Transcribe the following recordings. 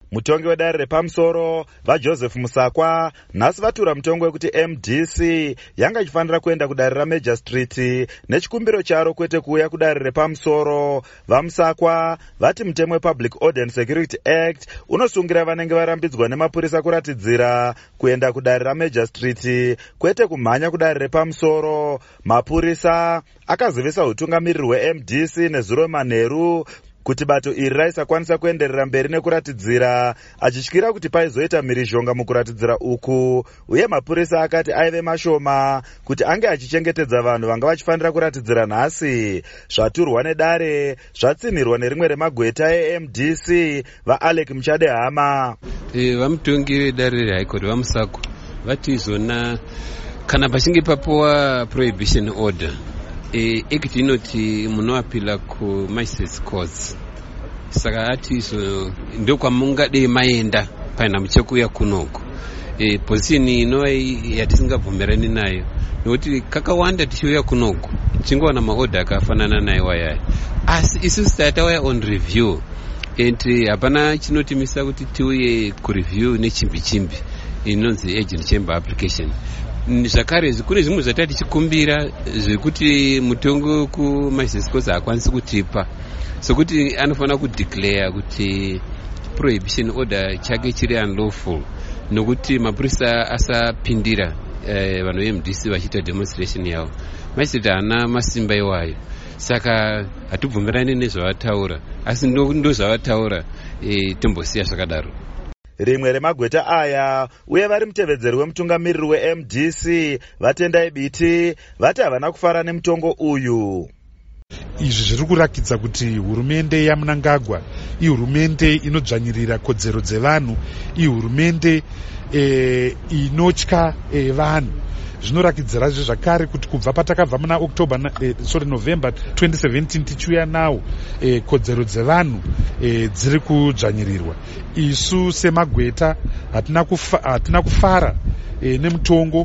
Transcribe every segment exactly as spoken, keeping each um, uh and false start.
Mutongi wedare repamusoro vaJoseph Musakwa nhasi vatura mutongo wekuti M D C yanga ichifanira kuenda kudare raMajor Street nechikumbiro charo kwete kuuya kudare repamusoro. VaMusakwa vati mutemo wePublic Order and Security Act unosungira vanenge varambidzwa nemapurisa kuratidzira kuenda kudare raMajor Street kwete kumhanya kudare repamusoro. Mapurisa akazivisa utungamiriri hweM D C nezuro manheru kuti bato iri raisakwanisa kuenderera mberi nekuratidzira, achityira kuti paizoita mhirizhonga mukuratidzira uku, uye mapurisa akati aive mashoma kuti ange achichengetedza vanhu vanga vachifanira kuratidzira nhasi. Zvaturwa nedare zvatsinhirwa nerimwe remagweta eM D C vaAlec Muchadehama. E, vamutongi vedare reHigh Court vaMusakwa vati izona kana pachinge papuwa prohibition order e, act inoti munoapila kuMagistrates Courts, saka ati izo ndo kwamungadei maenda paina muchekuya kunoko. E, position inova yatisingabvumirani nayo nokuti kakawanda tichiuya kunoko tingowana maorder akafanana nayo wayaya, asi isusu tatauya on review and hapana chinotimisa kuti tiuye kureview nechimbi chimbi inonzi agent chamber application. Zvakare kune zvimwe zvatati chikumbira zvekuti mutongo kuMagistrates Courts haakwanisi kutipa, sokuti anofanira kudeclare kuti prohibition order chake chiri unlawful nokuti mapurisa asapindira eh, vanhu veM D C vachiita demonstration yavo. Magistrate haana masimba iwayo, saka hatibvumirani nezvavataura, asi ndo zvavataura eh, tombosiya zvakadaro. Rimwe remagweta aya uye vari mutevedzeri wemutungamiriri weM D C Vatendai Biti vati havana kufara nemutongo uyu. Izvi zviri kurakidza kuti hurumende yaMnangagwa ihurumende inodzvanyirira kodzero dzevanhu, ihurumende e, inotya e, vanhu. Zvinorakidzirazve zvakare kuti kubva patakabva muna October eh, sorry November twenty seventeen tichiuya nawo eh, kodzero dzevanhu eh, dziri kudzvanyirirwa. Isu semagweta hatina kufa, hatina kufara eh, nemutongo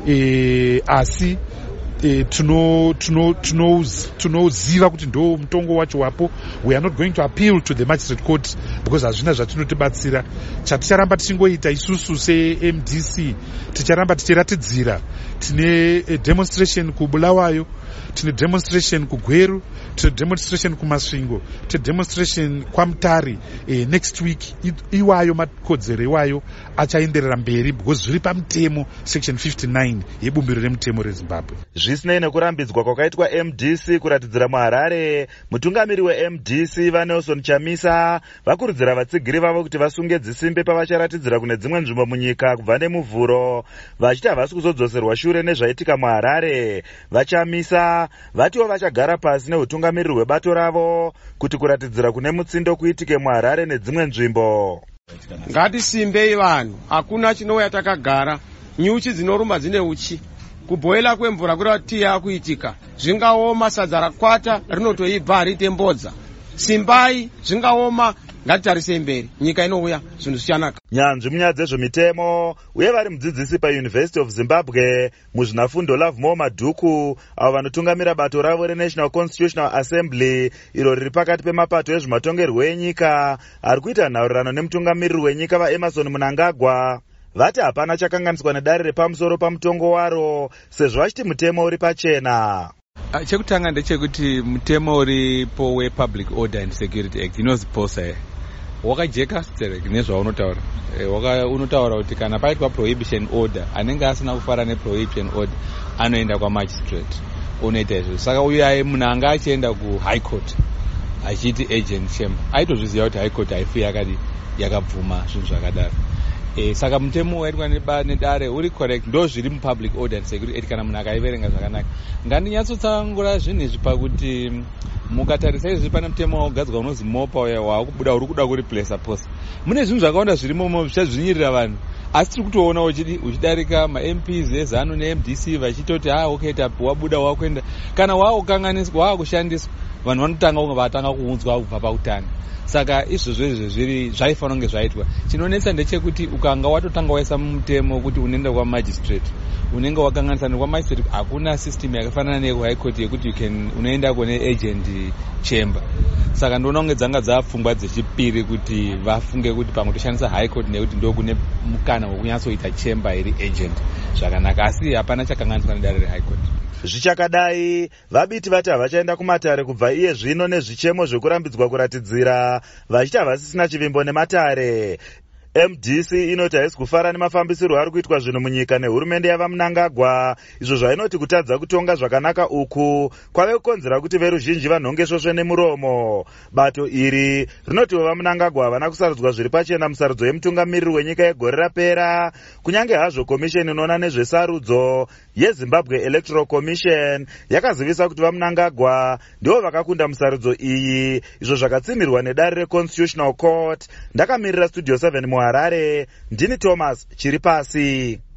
eh, asi eh, tuno tuno tuno tunoziva kuti ndo mutongo wacho wapo. We are not going to appeal to the Magistrate Court because hazvina zvatinotibatsira. Chaticharamba tichingoita isusu seM D C ticharamba tichiratidzira. Tine demonstration kuBulawayo, tine demonstration kuGweru, tine demonstration kuMasvingo, tine demonstration kwaMutare eh, next week. Iwayo makodzero iwayo achaenderera mberi because zviri pamutemo section fifty-nine yebumbiro remutemo reZimbabwe. Zvisinei nekurambidzwa kwakaitwa M D C kuratidzira muHarare, mutungamiri weM D C vaNelson Chamisa vakurudzira vatsigiri vavo kuti vasunge dzisimbe pavacharatidzira kune dzimwe nzvimbo munyika kubva nemuvhuro, vachiti havasi kuzodzoserwa shure nezvaitika muHarare. VaChamisa vatiwo vachagara pasi neutungamiriri hwebato ravo kuti kuratidzira kune mutsindo kuitike muHarare nedzimwe nzvimbo. Ngatisimbei vanhu, hakuna chinouya takagara. Nyuchi dzinoruma dzine uchi, kubhoila kwemvura kurati yakuitika, zvingaoma sadza rakwata rinotoibva harite mbodza. Simbai, zvingaoma, ngatitarisei mberi, nyika inouya zvinhu zvichanaka. Nyanzvi munyaya dzezvemitemo uye vari mudzidzisi paUniversity of Zimbabwe muzvinafundo Lovemore Madhuku avo vanotungamira bato ravo reNational Constitutional Assembly iro riri pakati pemapato ezvematongerwo enyika ari kuita nhaurirano nemutungamiriri wenyika vaEmmerson Mnangagwa. Vati hapana chakanganiswa nedare repamusoro pamutongo waro sezvo vachiti mutemo uri pachena. Chekutanga ndechekuti mutemo uripo wePublic Order and Security Act inonzi POSA wakajeka sterek nezvaunotaura. E, waka unotaura kuti kana paitwa prohibition order anenge asina kufara neprohibition order anoenda kwaMagistrate unoita izvo. Saka uyaye munhu anga achienda kuHigh Court achiti agent chamber aitozviziva kuti High Court haifi yakadi yakabvuma zvinhu zvakadaro. E, saka mutemo waitwa nedare uri correct, ndo zviri muPublic Order and Security Act kana munhu akaiverenga zvakanaka. Ngandinyatsotsanangura zvinhu izvi pakuti mukatarisa izvi pane mutemo wagadzirwa unonzi MOPA wakubuda uri kuda kuriplesa POSA. Mune zvinhu zvakawanda zvirimo zvichadzvinyirira vanhu, asi tiri kutoona uchidarika maM Ps eZANU neM D C vachitoti ah okay tapi wabuda wakuenda kana wakukanganiswa wakushandiswa vanhu vanotanga kunge vatanga kuunzwa kubva pautano. Saka izvozvo izvo zviri zvaifanira kunge zvaitwa. Chinonetsa ndechekuti ukanga watotanga waisa mutemo kuti unoenda kwamagistrate, unenge wakanganisana kwamagistrate, hakuna system yakafanana nekuhigh court yekuti you can unoenda kune agent chamber. Saka ndinoona kunge dzanga dzapfungwa dzechipiri kuti vafunge kuti pamwe toshandisa high court nekuti ndo kune mukana wekunyatsoita chamber iri agent zvakanaka, asi hapana chakanganiswa nedare rehigh court. Zvichakadai, vabiti vati havachaenda kumatare kubva iye zvino nezvichemo zvekurambidzwa kuratidzira vachiti havasisina chivimbo nematare. M D C inoti haisi kufara nemafambisirwo ari kuitwa zvinhu munyika nehurumende yava Mnangagwa, izvo zvainoti kutadza kutonga zvakanaka uku kwave kukonzera kuti veruzhinji vanhonge svosve nemuromo. Bato iri rinoti vava Mnangagwa havana kusarudzwa zviri pachena musarudzo yemutungamiriri wenyika yegore rapera, kunyange hazvo komisheni inoona nezvesarudzo yeZimbabwe Electoral Commission yakazivisa kuti vaMnangagwa ndivo vakakunda musarudzo iyi, izvo zvakatsimirwa nedare reConstitutional Court. Ndakamirira Studio seven muHarare, ndini Thomas Chiripasi.